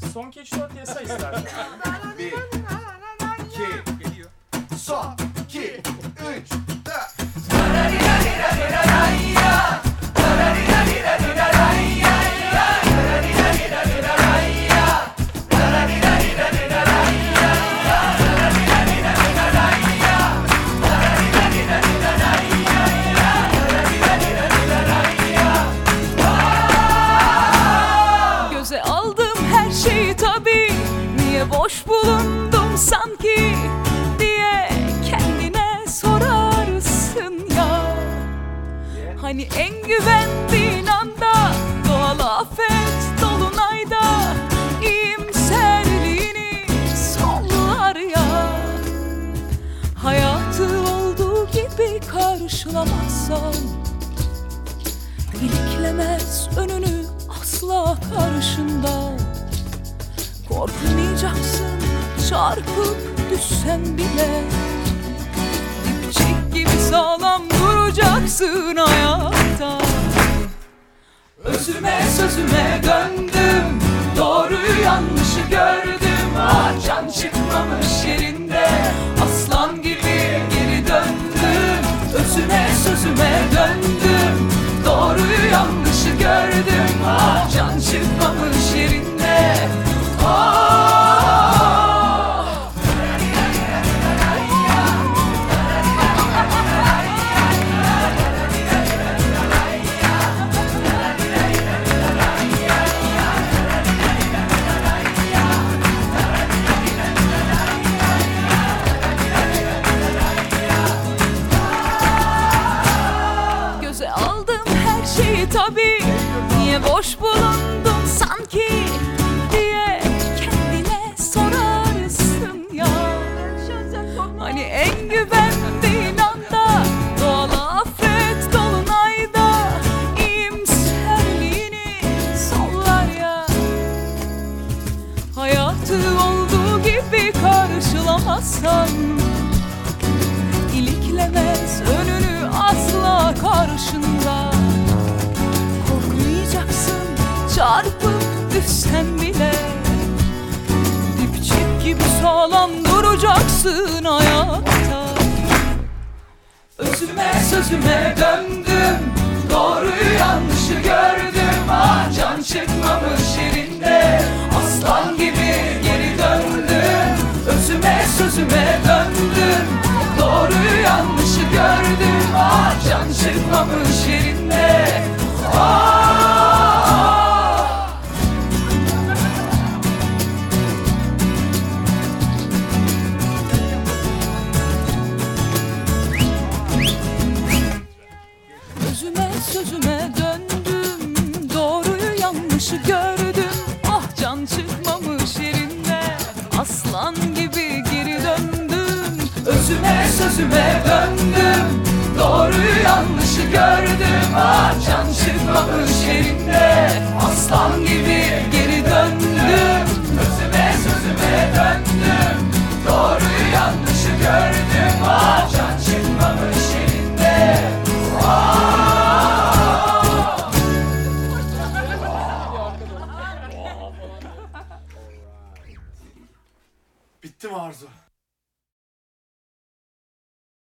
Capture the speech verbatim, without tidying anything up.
Son Keç dört yasa istersen. Bir, iki, geliyor. Son, iki, üç, dört. Göze aldım her şeyi tabii, niye boş bulundum sanki diye kendine sorarsın ya. Hani en güvendiğin anda, doğal afet dolunayda iyimserliğini sollar ya. Hayatı olduğu gibi karşılamazsan, iliklemez önünü asla karşında. Korkmayacaksın çarpıp düşsen bile, dipçik gibi sağlam duracaksın hayatta. Özüme sözüme döndüm, doğruyu yanlışı gördüm. Ah, can çıkmamış yerinde, aslan gibi geri döndüm. Özüme sözüme döndüm, doğruyu yanlışı gördüm. Ah, can çıkmamış yerinde. Ah. Göze aldım her şeyi tabii, niye boş bulundum sanki diye kendine sorarsın ya. Hani en güvendiğin anda, doğal afet dolunayda iyimserliğini sollar ya. Hayatı olduğu gibi karşılamazsan, iliklemez önünü asla karşında. Korkmayacaksın çarpıp düşsen bile, dipçik gibi sağlam duracaksın hayatta. Özüme sözüme döndüm, doğruyu yanlışı gördüm. Ah, can çıkmamış yerinde, aslan gibi geri döndüm. Özüme sözüme döndüm, doğruyu yanlışı gördüm. Ah, can çıkmamış yerinde. Ah. Özüme sözüme döndüm, doğruyu yanlışı gördüm. Ah, can çıkmamış yerinde, aslan gibi geri döndüm. Özüme sözüme döndüm, doğruyu yanlışı gördüm. Ah, can çıkmamış yerinde, aslan gibi geri döndüm. Özüme sözüme döndüm, doğruyu yanlışı gördüm.